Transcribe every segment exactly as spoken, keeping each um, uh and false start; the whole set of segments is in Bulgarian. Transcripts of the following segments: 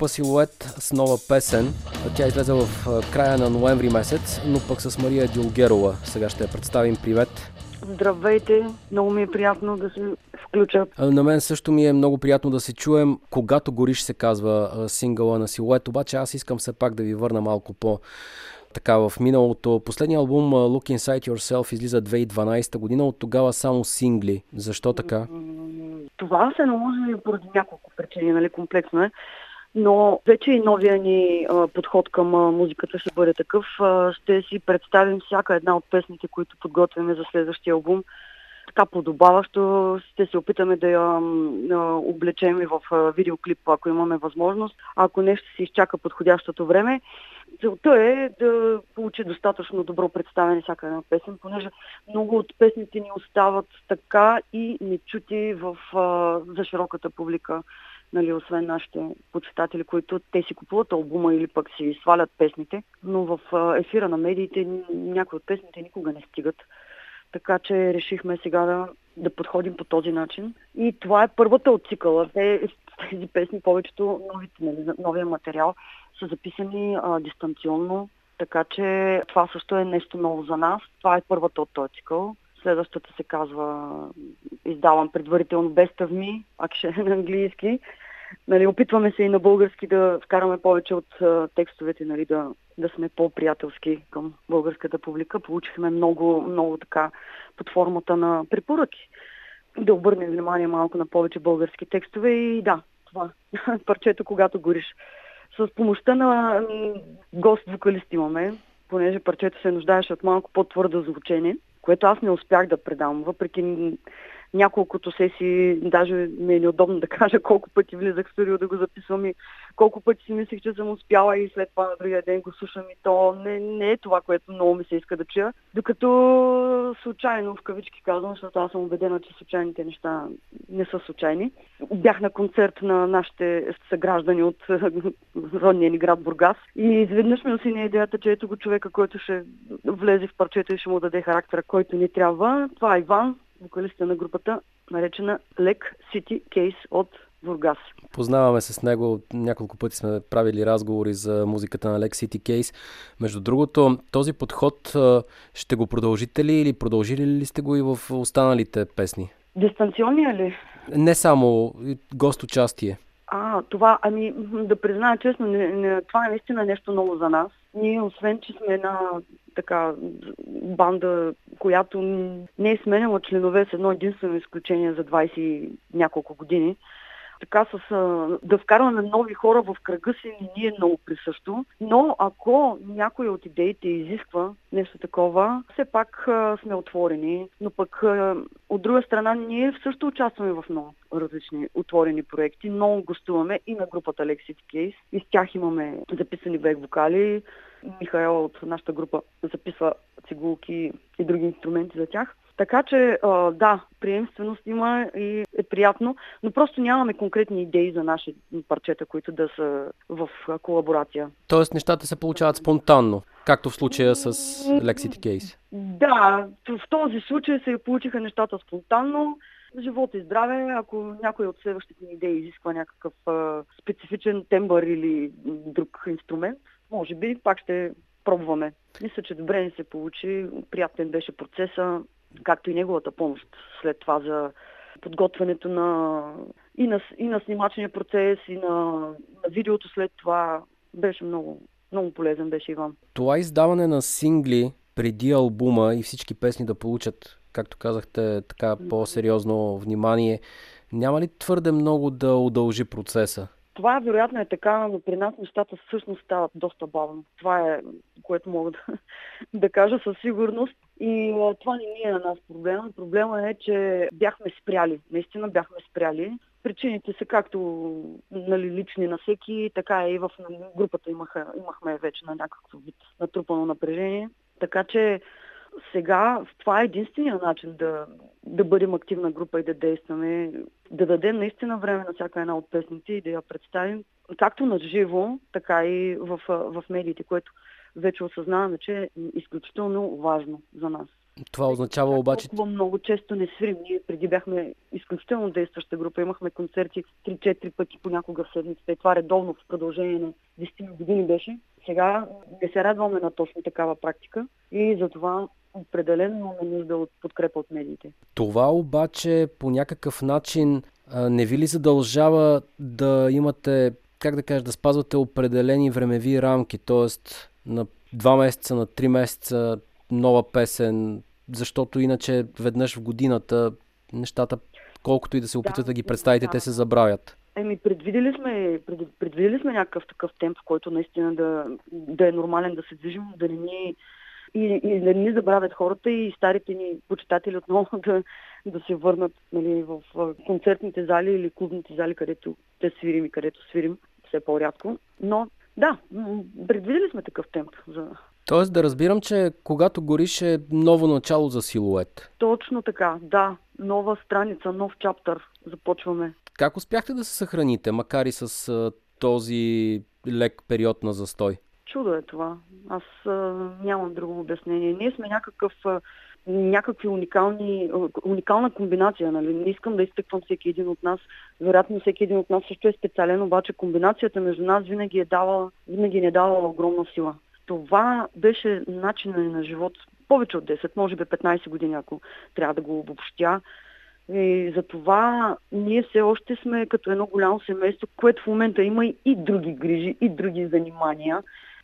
група Силует с нова песен. Тя излезе в края на ноември месец, но пък с Мария Дюлгерова. Сега ще я представим. Привет! Здравейте! Много ми е приятно да се включа. На мен също ми е много приятно да се чуем. Когато гориш се казва сингъла на Силует, обаче аз искам все пак да ви върна малко по така в миналото. Последният албум Look Inside Yourself излиза две хиляди и дванадесета година, от тогава само сингли. Защо така? Това се наложи поради няколко причини, нали, комплексно е. Но вече и новия ни а, подход към а, музиката ще бъде такъв. А, ще си представим всяка една от песните, които подготвяме за следващия албум. Така подобаващо ще се опитаме да я а, облечем и в а, видеоклип, ако имаме възможност. Ако нещо се изчака подходящото време, целта е да получи достатъчно добро представяне всяка една песен, понеже много от песните ни остават така и нечути в, а, за широката публика. Нали, освен нашите почитатели, които те си купуват албума или пък си свалят песните, но в ефира на медиите някои от песните никога не стигат. Така че решихме сега да, да подходим по този начин. И това е първата от цикъла. Те, тези песни, повечето новите, нали, новия материал са записани а, дистанционно, така че това също е нещо ново за нас. Това е първата от този цикъл. Следващата се казва, издавам предварително Best of Me, ако ще е на английски. Нали, опитваме се и на български да вкараме повече от а, текстовете, нали, да, да сме по-приятелски към българската публика. Получихме много, много така под формата на препоръки. Да обърнем внимание малко на повече български текстове и да, това парчето Когато гориш. С помощта на гост-вокалист имаме, понеже парчето се нуждаеше от малко по-твърдо звучение, което аз не успях да предам, въпреки няколкото сесии, даже ми е неудобно да кажа колко пъти влизах в студио да го записвам и колко пъти си мислех, че съм успяла и след това на другия ден го слушам и то не, не е това, което много ми се иска да чуя. Докато случайно, в кавички казвам, защото аз съм убедена, че случайните неща не са случайни. Бях на концерт на нашите съграждани от родния ни град Бургас и изведнъж ми осиня идеята, че ето го човека, който ще влезе в парчето и ще му даде характера, който ни трябва. Това е Иван, вокалиста на групата, наречена Lake City Case от Бургас. Познаваме се с него, няколко пъти сме правили разговори за музиката на Lake City Case. Между другото, този подход ще го продължите ли или продължили ли сте го и в останалите песни? Дистанционния ли? Не само, гост участие. А, това, ами да призная честно, не, не, това е наистина нещо ново за нас. Ние, освен че сме една така банда, която не е сменяла членове с едно единствено изключение за двадесет и няколко години, така с а, да вкарваме нови хора в кръга си не е много присъщо, но ако някой от идеите изисква нещо такова, все пак а, сме отворени, но пък а, от друга страна ние също участваме в много различни отворени проекти, много гостуваме и на групата Lake City Case и с тях имаме записани бек вокали. Михаел от нашата група записва цигулки и други инструменти за тях. Така че, а, да, приемственост има и е приятно, но просто нямаме конкретни идеи за наши парчета, които да са в колаборация. Тоест нещата се получават спонтанно, както в случая с Lake City Case. Да, в този случай се получиха нещата спонтанно. Живот и здраве, ако някой от следващите идеи изисква някакъв а, специфичен тембър или друг инструмент, може би пак ще пробваме. Мисля, че добре ни се получи, приятен беше процеса, както и неговата помощ след това за подготвянето на и на, и на снимачния процес, и на, на видеото след това. Беше много, много полезен, беше Иван. Това издаване на сингли преди албума и всички песни да получат, както казахте, така по-сериозно внимание, няма ли твърде много да удължи процеса? Това вероятно е така, но при нас нещата всъщност стават доста бавно. Това е, което мога да, да кажа със сигурност. И а, това не е на нас проблема. Проблема е, че бяхме спряли. Наистина бяхме спряли. Причините са както нали, лични на всеки, така и в групата имаха, имахме вече на някакво вид натрупано напрежение. Така че сега това е единствения начин да, да бъдем активна група и да действаме, да дадем наистина време на всяка една от песните и да я представим както на живо, така и в, в медиите, което вече осъзнаваме, че е изключително важно за нас. Това означава обаче... Толкова много често не свирим. Ние преди бяхме изключително действаща група. Имахме концерти три-четири пъти понякога в седмицата. И това редовно в продължение на десет години беше. Сега не се радваме на точно такава практика и затова определено имаме нужда от подкрепа от медиите. Това обаче по някакъв начин а, не ви ли задължава да имате, как да кажа, да спазвате определени времеви рамки, т.е. на два месеца, на три месеца нова песен, защото иначе веднъж в годината нещата, колкото и да се опитате да, да ги представите, да. Те се забравят. Еми, предвидели сме, пред, предвидели сме някакъв такъв темп, в който наистина да, да е нормален да се движим, да не ни и, и да не ни забравят хората и старите ни почитатели отново да, да се върнат, нали, в, в концертните зали или клубните зали, където те свирим и където свирим все по-рядко. Но да, предвидели сме такъв темп. За... Тоест да разбирам, че когато гориш е ново начало за Силует. Точно така, да. Нова страница, нов чаптър. Започваме. Как успяхте да се съхраните, макар и с а, този лек период на застой? Чудо е това. Аз а, нямам друго обяснение. Ние сме някакъв, а, някакви уникални, уникална комбинация. Нали? Не искам да изтъквам всеки един от нас. Вероятно всеки един от нас също е специален, обаче комбинацията между нас винаги е давала, винаги не е давала огромна сила. Това беше начинът на живот повече от десет, може би петнайсет години, ако трябва да го обобщя. И затова ние все още сме като едно голямо семейство, което в момента има и други грижи, и други занимания,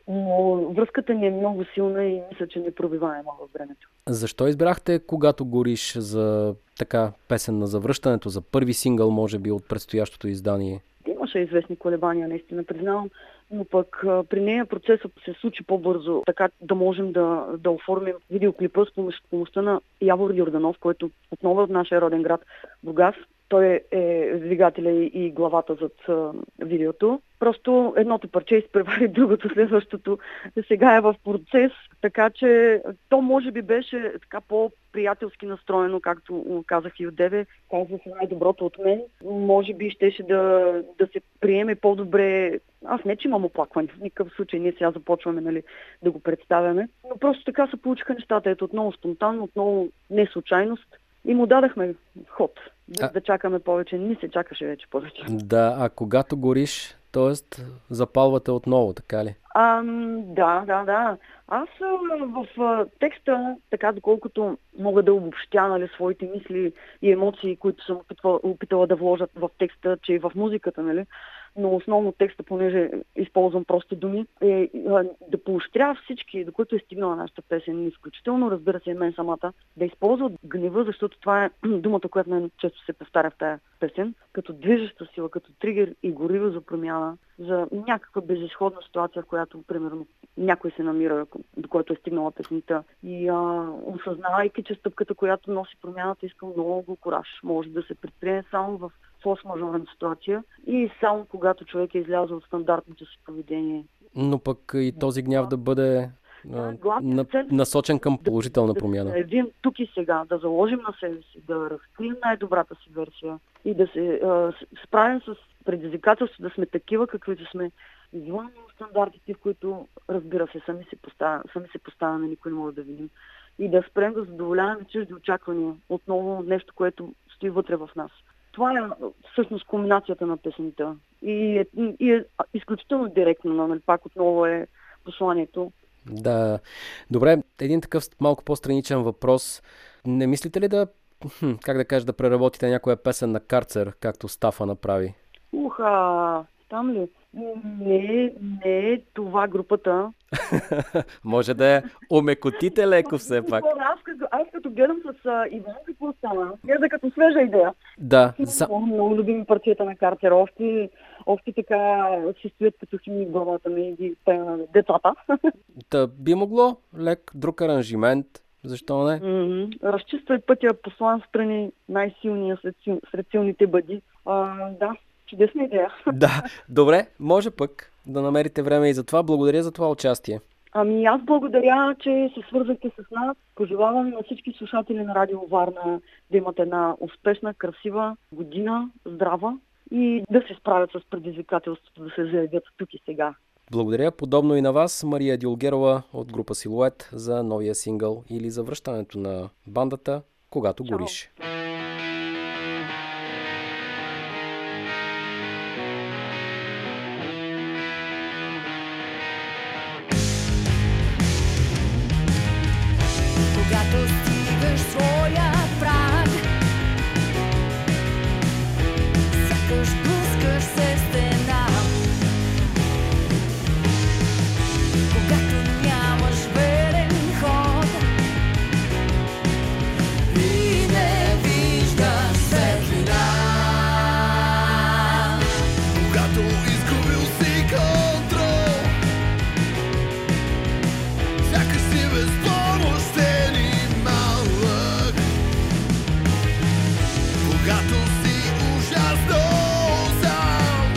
но връзката ни е много силна и мисля, че не пробиваема във времето. Защо избрахте Когато гориш за така песен на завръщането, за първи сингъл, може би, от предстоящото издание? Имаше известни колебания, наистина признавам, но пък а, при нея процесът се случи по-бързо, така да можем да, да оформим видеоклипа с помощ, помощта на Явор Йорданов, който отново е от нашия роден град Бургас. Той е двигателя и главата зад а, видеото. Просто едното парче изпревари другото, следващото сега е в процес, така че то може би беше така по-приятелски настроено, както казах и от тебе, казва се най-доброто от мен. Може би щеше да, да се приеме по-добре. Аз не, че имам оплакване, в никакъв случай ние сега започваме, нали, да го представяме, но просто така се получиха нещата. Ето отново спонтанно, отново не случайност. И му дадахме ход. Без а... да чакаме повече. Не се чакаше вече повече. Да, а когато гориш, т.е. запалвате отново, така ли? А, да, да, да. Аз в, в текста, така доколкото мога да обобщя, нали, своите мисли и емоции, които съм опитвала, опитала да вложат в текста, че и в музиката, нали, но основно текста, понеже използвам прости думи, е да поощря всички, до които е стигнала нашата песен, изключително, разбира се, и мен самата, да използват гнева, защото това е думата, която най-често се повтаря в тая песен, като движеща сила, като тригер и гориво за промяна, за някаква безизходна ситуация, в която, примерно, някой се намира, до който е стигнала песента. И а, осъзнавайки, че стъпката, която носи промяната, искам много кураж. Може да се предприеме само в форс-мажорна ситуация и само когато човек е излязъл от стандартното си поведение. Но пък и този гняв да бъде да, на, насочен към положителна промяна. Да седим тук и сега, да заложим на себе си, да разкрием най-добрата си версия и да се а, справим с предизвикателство, да сме такива, каквито сме, извън стандартите, в които, разбира се, сами се поставяме, сами се поставяме, никой не може да видим. И да спрем да задоволяваме чужди очаквания. Отново нещо, което стои вътре в нас. Това е всъщност комбинацията на песента. И е, и е изключително директно, нали, пак отново е посланието. Да. Добре, един такъв малко по-страничен въпрос. Не мислите ли да, как да кажа, да преработите някоя песен на Карцер, както Стафа направи? Уха, там ли? Не, не е това групата. Може да е омекотите леко все пак. Аз, аз като гледам с uh, Иван, какво стана? Гледа като свежа идея. Да. За... Много, много любими парчета на Карцер. Още, още така се стоят като химни в главата ми и децата. Да, би могло лек друг аранжимент. Защо не? Mm-hmm. Разчиствай пътя, послан страни най-силния сред, сред силните бъди. Uh, да. Чудесна идея. Да, добре, може пък да намерите време и за това. Благодаря за това участие. Ами аз благодаря, че се свързахте с нас. Пожелавам на всички слушатели на Радио Варна да имат една успешна, красива година, здрава и да се справят с предизвикателството да се заявят тук и сега. Благодаря. Подобно и на вас, Мария Дюлгерова от група Силует, за новия сингъл или за връщането на бандата "Когато гориш". Когато стигаш своя праг, сякаш блъскаш се в стена. Когато нямаш верен ход и не виждаш светлина. Когато изгубил си контрол, сякаш си безпомощен и малък. Когато си ужасно сам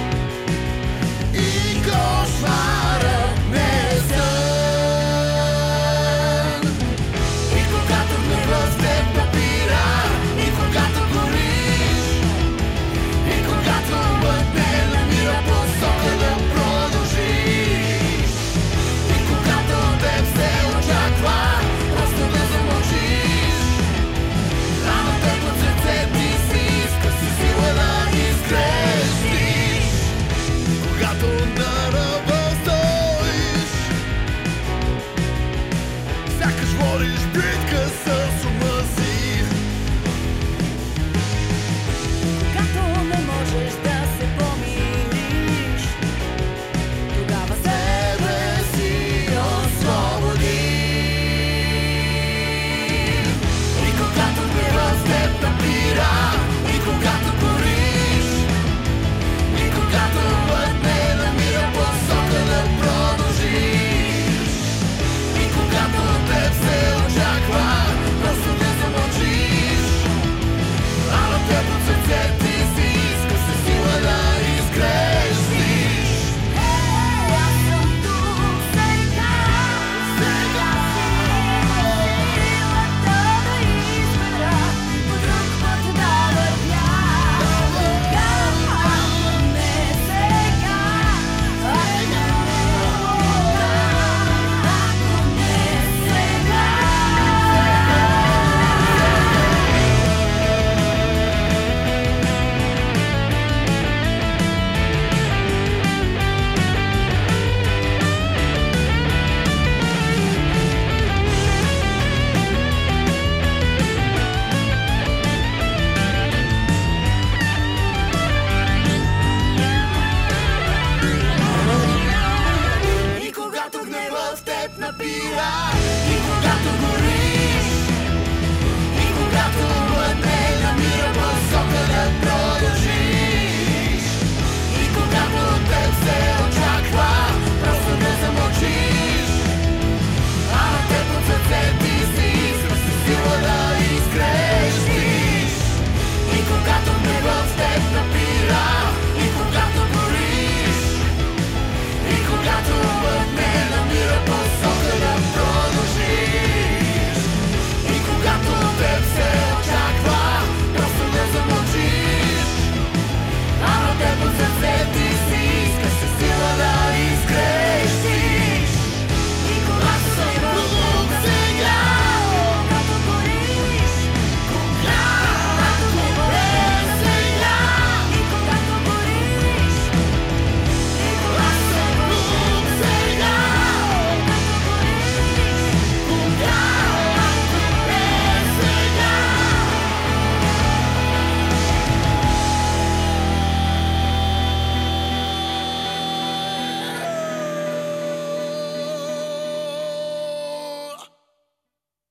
и кошмарът не е сън. И когато гневът в теб напира, и когато гориш, и когато умът не намира посока да продължиш, и когато теб се очаква просто да замълчиш, рано теб от сърце ти си иска си сила да изгрещиш. Когато на ръба стоиш, сякаш водиш битка с ума си. Когато не можеш да се помириш, тогава Себе си освободи. И когато гневът в теб напира, и когато гориш, и когато умът не намира посока да продължиш, и когато теб се очаква просто да замълчиш, а на теб от сърце ти си иска със сила да изгрещиш. аз съм тук сега, сега силата да избера по друг път да вървя. Ако не сега, ако не сега. И когато гневът в теб напира,